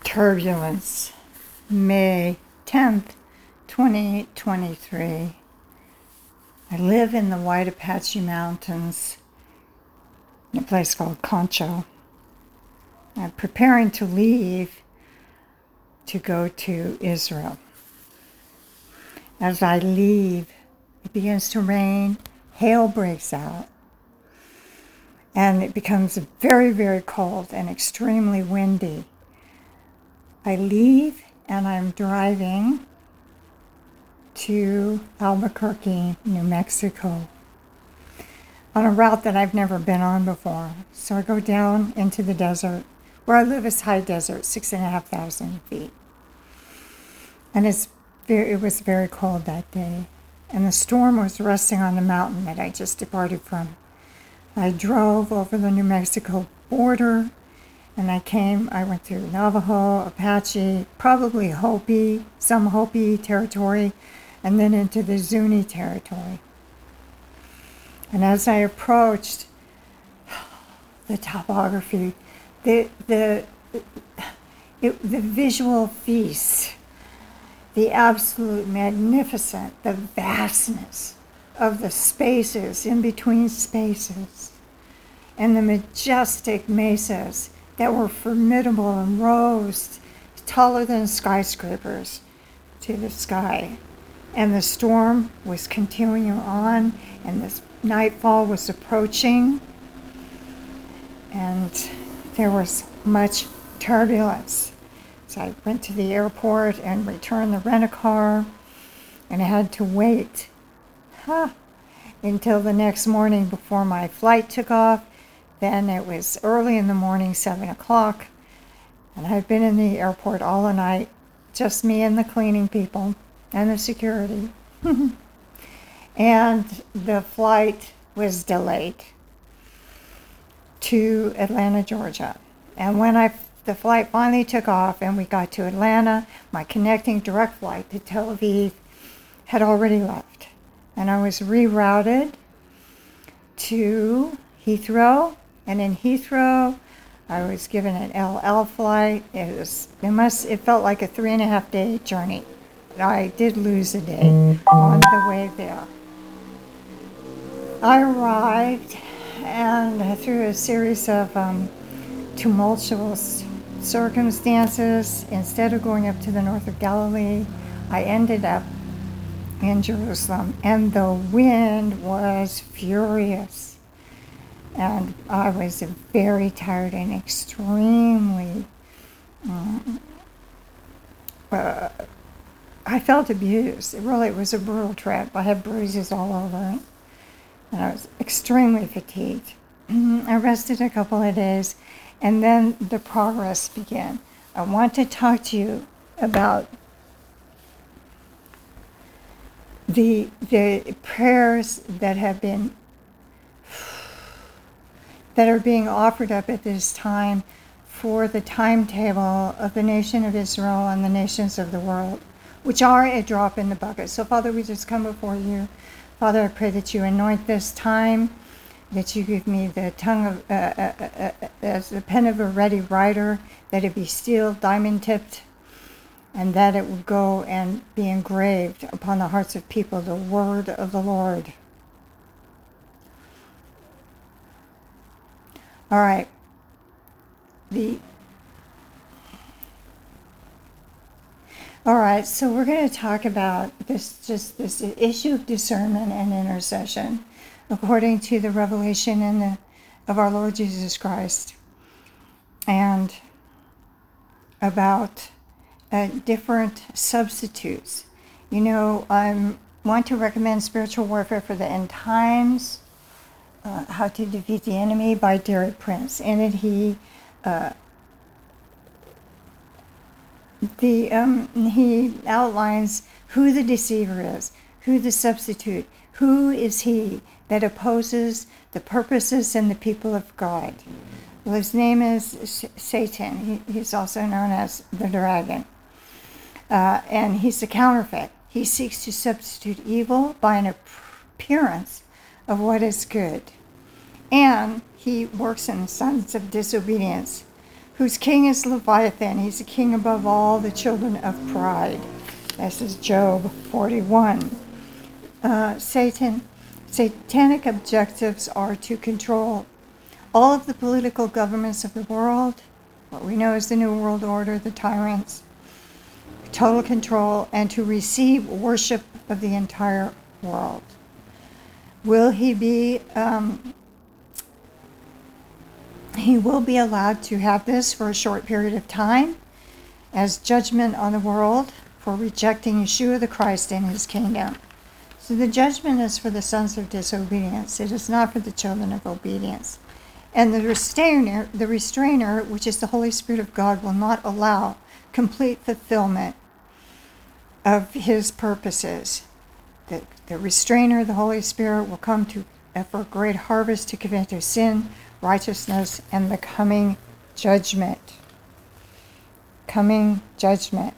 Turbulence, May 10th, 2023. I live in the White Apache Mountains in a place called Concho. I'm preparing to leave to go to Israel. As I leave, it begins to rain, hail breaks out, and it becomes very, very cold and extremely windy. I leave and I'm driving to Albuquerque, New Mexico, on a route that I've never been on before. So I go down into the desert. Where I live is high desert, 6,500 feet. And it was very cold that day. And the storm was resting on the mountain that I just departed from. I drove over the New Mexico border, and I went through Navajo, Apache, probably Hopi, some Hopi territory, and then into the Zuni territory. And as I approached the topography, the visual feast, the absolute magnificence, the vastness of the spaces in between spaces, and the majestic mesas that were formidable and rose taller than skyscrapers to the sky. And the storm was continuing on, and this nightfall was approaching, and there was much turbulence. So I went to the airport and returned the rent-a-car, and I had to wait until the next morning before my flight took off. Then it was early in the morning, 7 o'clock, and I've been in the airport all the night, just me and the cleaning people and the security. And the flight was delayed to Atlanta, Georgia. And when the flight finally took off and we got to Atlanta, my connecting direct flight to Tel Aviv had already left. And I was rerouted to Heathrow. And in Heathrow, I was given an LL flight. It felt like a 3.5 day journey. I did lose a day on the way there. I arrived, and through a series of tumultuous circumstances, instead of going up to the north of Galilee, I ended up in Jerusalem, and the wind was furious. And I was very tired and extremely, I felt abused. It was a brutal trip. I had bruises all over it. And I was extremely fatigued. I rested a couple of days, and then the progress began. I want to talk to you about the prayers that are being offered up at this time for the timetable of the nation of Israel and the nations of the world, which are a drop in the bucket. So, Father, we just come before you. Father, I pray that you anoint this time, that you give me the tongue of, as the pen of a ready writer, that it be steel, diamond-tipped, and that it will go and be engraved upon the hearts of people, the word of the Lord. All right. So we're going to talk about this issue of discernment and intercession, according to the revelation of our Lord Jesus Christ, and about different substitutes. I want to recommend Spiritual Warfare for the End Times, How to Defeat the Enemy by Derek Prince. In it, he outlines who the deceiver is, who the substitute, who is he that opposes the purposes and the people of God. Well, his name is Satan. He's also known as the dragon. And he's a counterfeit. He seeks to substitute evil by an appearance of what is good. And he works in the sons of disobedience, whose king is Leviathan. He's a king above all the children of pride. This is Job 41. Satanic objectives are to control all of the political governments of the world, what we know as the New World Order, the tyrants, total control, and to receive worship of the entire world. Will he be, he will be allowed to have this for a short period of time as judgment on the world for rejecting Yeshua the Christ and his kingdom. So the judgment is for the sons of disobedience. It is not for the children of obedience. And the restrainer, which is the Holy Spirit of God, will not allow complete fulfillment of his purposes. The restrainer, the Holy Spirit, will come to for a great harvest to convict of sin, righteousness, and the coming judgment. Coming judgment.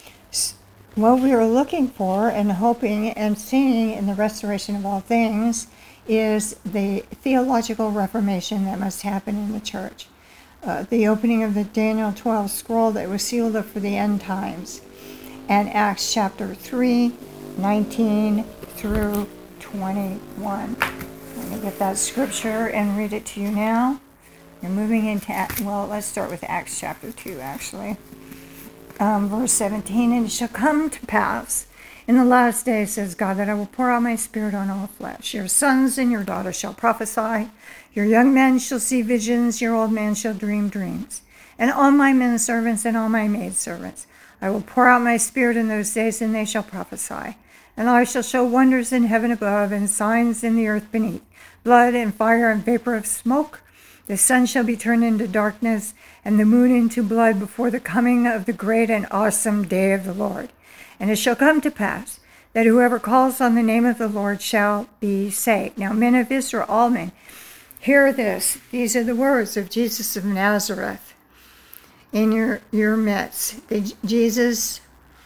What we are looking for and hoping and seeing in the restoration of all things is the theological reformation that must happen in the church. The opening of the Daniel 12 scroll that was sealed up for the end times. And Acts chapter 3, 19 through 21. Let me get that scripture and read it to you now. You're moving into, well, let's start with Acts chapter 2, actually. Verse 17, and it shall come to pass in the last days, says God, that I will pour out my spirit on all flesh. Your sons and your daughters shall prophesy. Your young men shall see visions. Your old men shall dream dreams. And on my men servants and on my maid servants I will pour out my spirit in those days, and they shall prophesy. And I shall show wonders in heaven above and signs in the earth beneath, blood and fire and vapor of smoke. The sun shall be turned into darkness, and the moon into blood before the coming of the great and awesome day of the Lord. And it shall come to pass that whoever calls on the name of the Lord shall be saved. Now, men of Israel, all men, hear this. These are the words of Jesus of Nazareth in your midst. Jesus,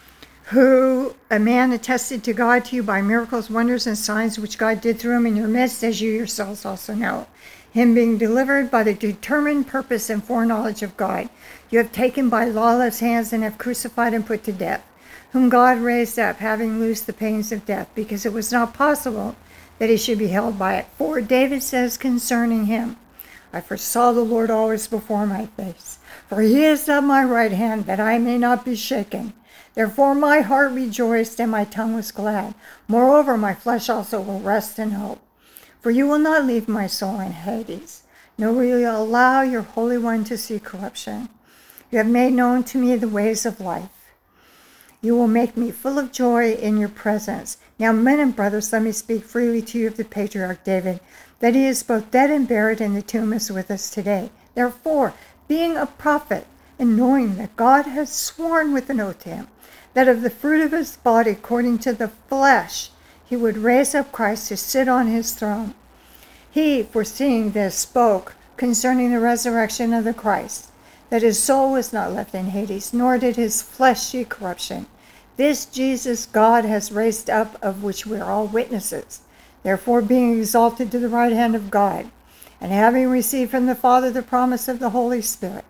who a man attested to God to you by miracles, wonders, and signs which God did through him in your midst, as you yourselves also know. Him being delivered by the determined purpose and foreknowledge of God, you have taken by lawless hands and have crucified and put to death, whom God raised up, having loosed the pains of death, because it was not possible that he should be held by it. For David says concerning him, I foresaw the Lord always before my face, for he is at my right hand, that I may not be shaken. Therefore my heart rejoiced, and my tongue was glad. Moreover, my flesh also will rest in hope. For you will not leave my soul in Hades, nor will you allow your Holy One to see corruption. You have made known to me the ways of life. You will make me full of joy in your presence. Now, men and brothers, let me speak freely to you of the patriarch David, that he is both dead and buried, and the tomb is with us today. Therefore, being a prophet, and knowing that God has sworn with an oath to him, that of the fruit of his body, according to the flesh, he would raise up Christ to sit on his throne. He, foreseeing this, spoke concerning the resurrection of the Christ, that his soul was not left in Hades, nor did his flesh see corruption. This Jesus God has raised up, of which we are all witnesses. Therefore, being exalted to the right hand of God, and having received from the Father the promise of the Holy Spirit,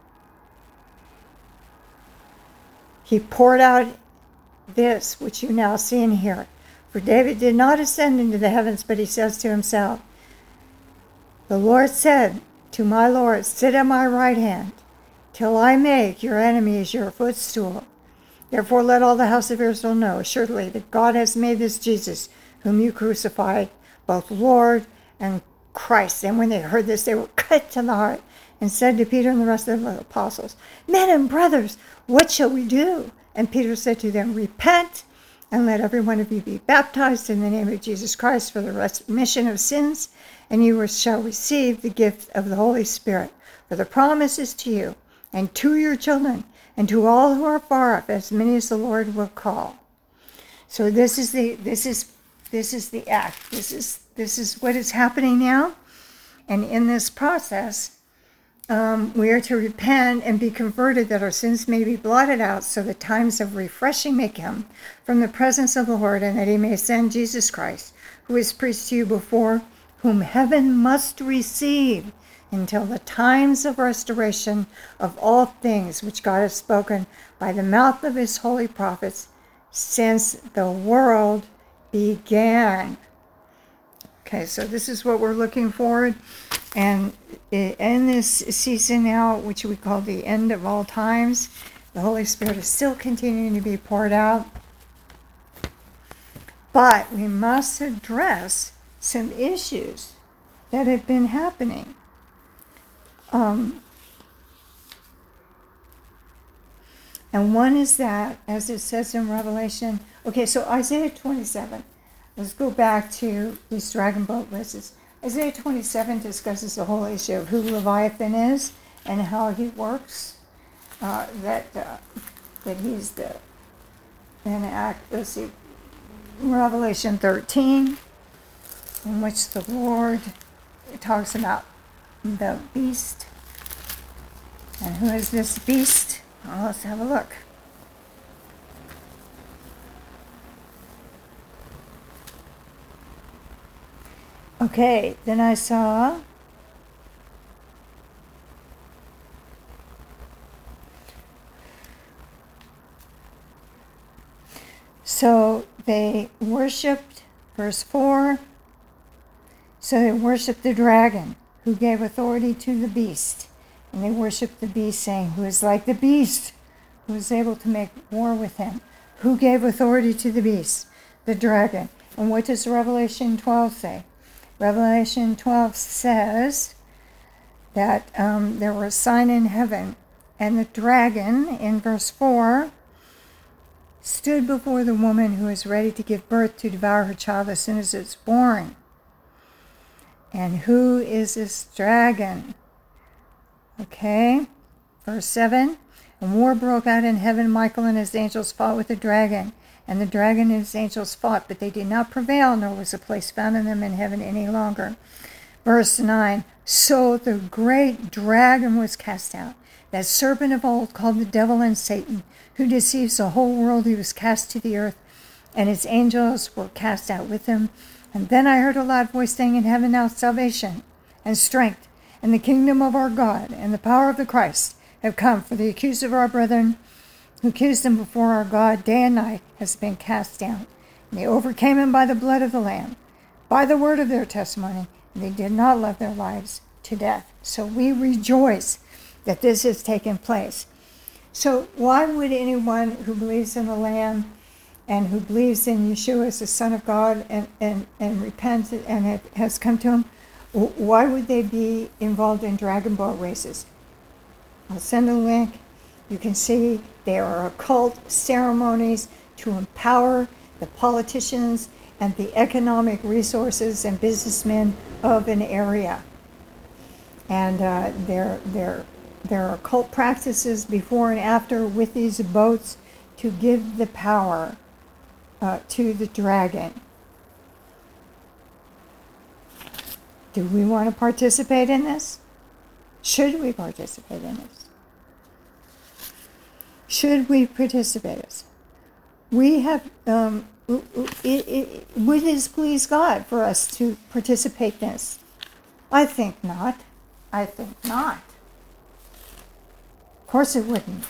he poured out this which you now see and hear. For David did not ascend into the heavens, but he says to himself, the Lord said to my Lord, sit at my right hand, till I make your enemies your footstool. Therefore let all the house of Israel know assuredly that God has made this Jesus, whom you crucified, both Lord and Christ. And when they heard this, they were cut to the heart, and said to Peter and the rest of the apostles, men and brothers, what shall we do? And Peter said to them, repent, and let every one of you be baptized in the name of Jesus Christ for the remission of sins, and you shall receive the gift of the Holy Spirit. For the promise is to you, and to your children, and to all who are far off, as many as the Lord will call. So this is the act. This is what is happening now, and in this process, we are to repent and be converted, that our sins may be blotted out, so that times of refreshing may come from the presence of the Lord, and that he may send Jesus Christ, who is preached to you before, whom heaven must receive until the times of restoration of all things which God has spoken by the mouth of his holy prophets since the world began. Okay, so this is what we're looking forward. And in this season now, which we call the end of all times, the Holy Spirit is still continuing to be poured out. But we must address some issues that have been happening. And one is that, as it says in Revelation, okay, so Isaiah 27, let's go back to these dragon boat verses. Isaiah 27 discusses the whole issue of who Leviathan is and how he works. That he's the, let's see, Revelation 13, in which the Lord talks about the beast. And who is this beast? Well, let's have a look. Okay, then I saw so they worshipped, verse 4, so they worshipped the dragon, who gave authority to the beast. And they worshipped the beast, saying, who is like the beast, who is able to make war with him. Who gave authority to the beast? The dragon. And what does Revelation 12 say? Revelation 12 says that there was a sign in heaven, and the dragon, in verse 4, stood before the woman who is ready to give birth to devour her child as soon as it's born. And who is this dragon? Okay, verse 7, and war broke out in heaven. Michael and his angels fought with the dragon, and the dragon and his angels fought, but they did not prevail, nor was a place found in them in heaven any longer. Verse 9, so the great dragon was cast out, that serpent of old called the devil and Satan, who deceives the whole world. He was cast to the earth, and his angels were cast out with him. And then I heard a loud voice saying in heaven, now salvation and strength and the kingdom of our God and the power of the Christ have come, for the accuser of our brethren who accused them before our God day and night has been cast down. And they overcame him by the blood of the Lamb, by the word of their testimony, and they did not love their lives to death. So we rejoice that this has taken place. So why would anyone who believes in the Lamb and who believes in Yeshua as the Son of God and repents and has come to him, why would they be involved in dragon boat races? I'll send a link. You can see there are occult ceremonies to empower the politicians and the economic resources and businessmen of an area. And there are occult practices before and after with these boats to give the power to the dragon. Do we want to participate in this? Should we participate in this? Should we participate in this? We have, would it please God for us to participate in this? I think not. I think not. Of course it wouldn't.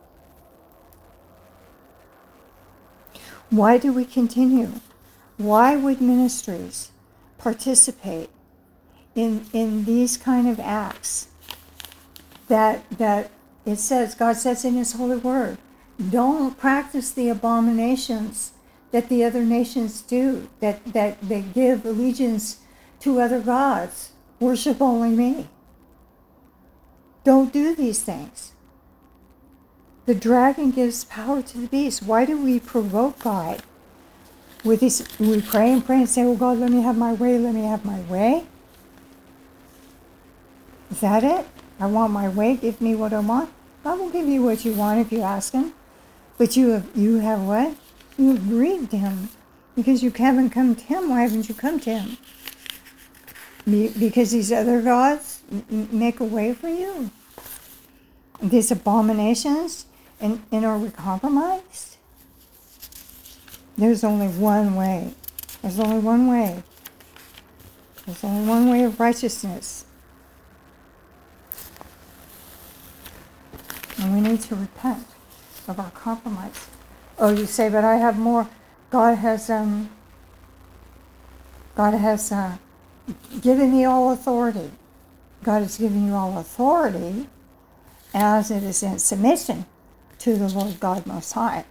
Why do we continue? Why would ministries participate in these kind of acts that it says, God says in his holy word, don't practice the abominations that the other nations do, that they give allegiance to other gods, worship only me. Don't do these things. The dragon gives power to the beast. Why do we provoke God with these? We pray and say, oh God, let me have my way, let me have my way. Is that it? I want my way, give me what I want. God will give you what you want if you ask him. But you have what? You have grieved him. Because you haven't come to him. Why haven't you come to him? Because these other gods make a way for you. These abominations, and are we compromised? There's only one way. There's only one way. There's only one way of righteousness. And we need to repent of our compromise. Oh, you say, but I have more. God has given me all authority. God has given you all authority as it is in submission to the Lord God Most High.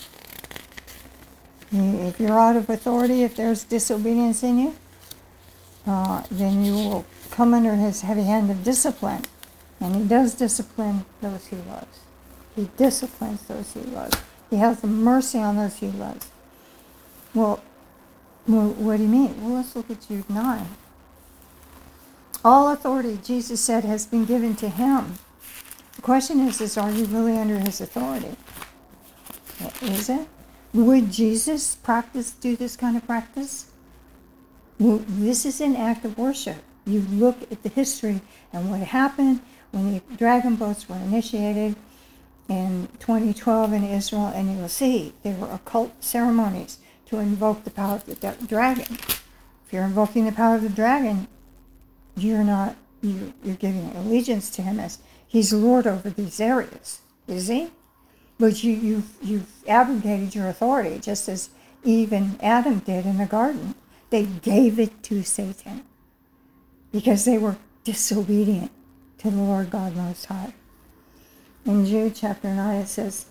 If you're out of authority, if there's disobedience in you, then you will come under his heavy hand of discipline. And he does discipline those he loves. He disciplines those he loves. He has mercy on those he loves. Well, what do you mean? Well, let's look at Jude 9. All authority, Jesus said, has been given to him. The question is are you really under his authority? Is it? Would Jesus do this kind of practice? Well, this is an act of worship. You look at the history and what happened when the dragon boats were initiated in 2012 in Israel, and you will see there were occult ceremonies to invoke the power of the dragon. If you're invoking the power of the dragon, you're giving allegiance to him as he's Lord over these areas, is he? But you've abrogated your authority, just as Eve and Adam did in the garden. They gave it to Satan because they were disobedient to the Lord God Most High. In Jude chapter 9 it says,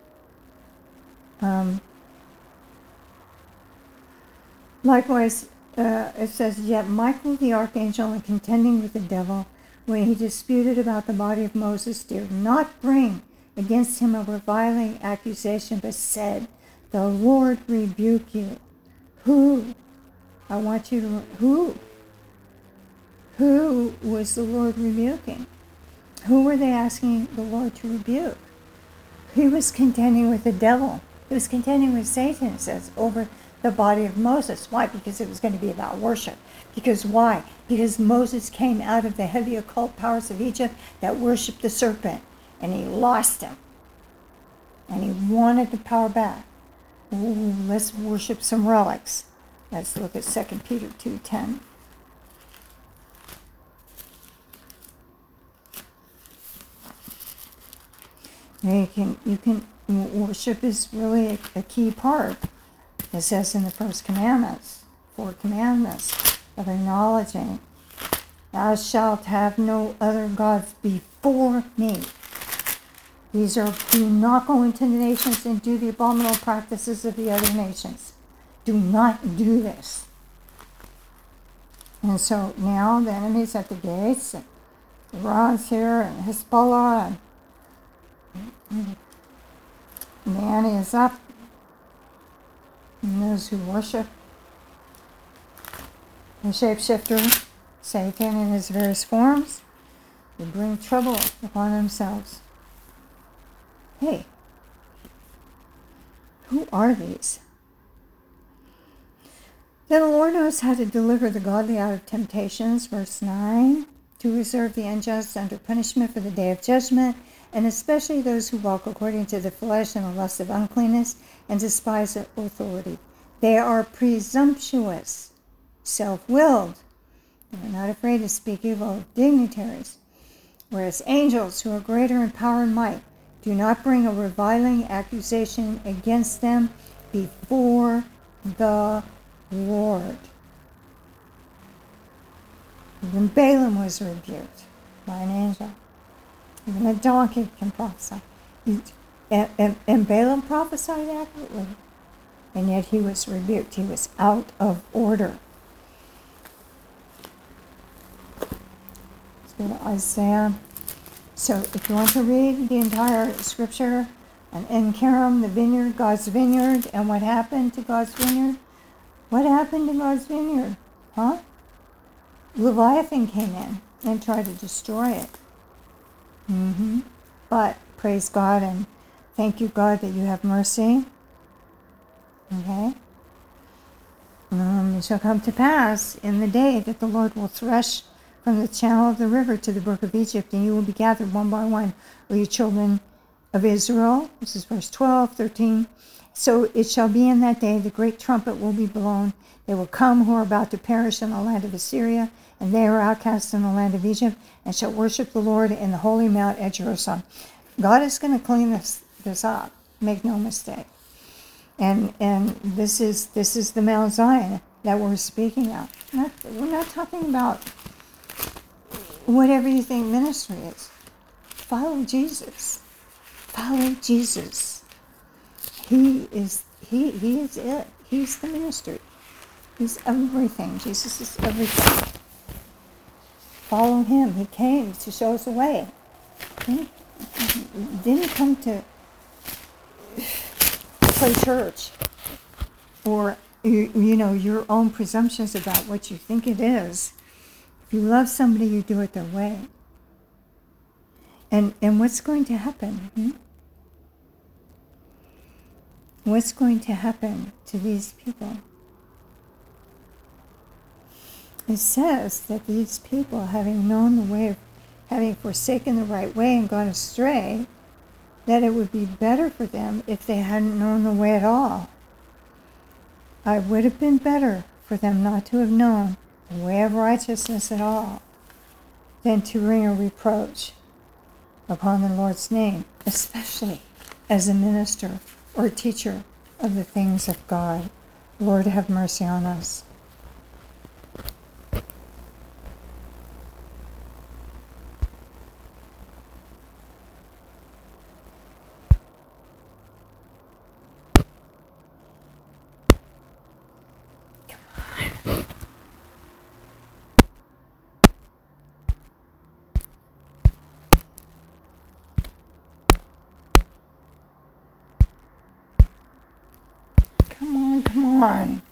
likewise, it says, yet Michael the archangel, in contending with the devil, when he disputed about the body of Moses, dared not bring against him a reviling accusation, but said, the Lord rebuke you. Who? I want you to, who was the Lord rebuking? Who were they asking the Lord to rebuke? He was contending with the devil. He was contending with Satan, it says, over the body of Moses. Why? Because it was going to be about worship. Because why? Because Moses came out of the heavy occult powers of Egypt that worshipped the serpent, and he lost him. And he wanted the power back. Ooh, let's worship some relics. Let's look at 2 Peter 2:10. You can worship is really a key part. It says in the first commandments, 4 commandments of acknowledging, thou shalt have no other gods before me. These are, do not go into the nations and do the abominable practices of the other nations. Do not do this. And so now the enemy's at the gates, and Iran's here, and Hezbollah, and the ante is up. And those who worship the shapeshifter, Satan in his various forms, will bring trouble upon themselves. Hey, who are these? Then the Lord knows how to deliver the godly out of temptations, verse 9, to reserve the unjust under punishment for the day of judgment, and especially those who walk according to the flesh and the lust of uncleanness and despise authority. They are presumptuous, self-willed. They are not afraid to speak evil of dignitaries, whereas angels who are greater in power and might do not bring a reviling accusation against them before the Lord. Even Balaam was rebuked by an angel. Even a donkey can prophesy. And Balaam prophesied accurately. And yet he was rebuked. He was out of order. Let's go to Isaiah. So if you want to read the entire scripture on En-Kerem, the vineyard, God's vineyard, and what happened to God's vineyard? What happened to God's vineyard? Huh? Leviathan came in and tried to destroy it. But praise God and thank you, God, that you have mercy. Okay? It shall come to pass in the day that the Lord will thresh from the channel of the river to the brook of Egypt, and you will be gathered one by one, O you children of Israel. This is verse 12, 13. So it shall be in that day, the great trumpet will be blown. They will come who are about to perish in the land of Assyria, and they are outcast in the land of Egypt, and shall worship the Lord in the holy mount at Jerusalem. God is going to clean this up. Make no mistake. And this is the Mount Zion that we're speaking of. We're not talking about whatever you think ministry is. Follow Jesus. Follow Jesus. He is it. He's the ministry. He's everything. Jesus is everything. Follow him. He came to show us the way. He didn't come to play church or your own presumptions about what you think it is. If you love somebody, you do it their way. And what's going to happen? What's going to happen to these people? It says that these people, having known the way of, having forsaken the right way and gone astray, that it would be better for them if they hadn't known the way at all. It would have been better for them not to have known the way of righteousness at all than to bring a reproach upon the Lord's name, especially as a minister or teacher of the things of God. Lord, have mercy on us. Come on.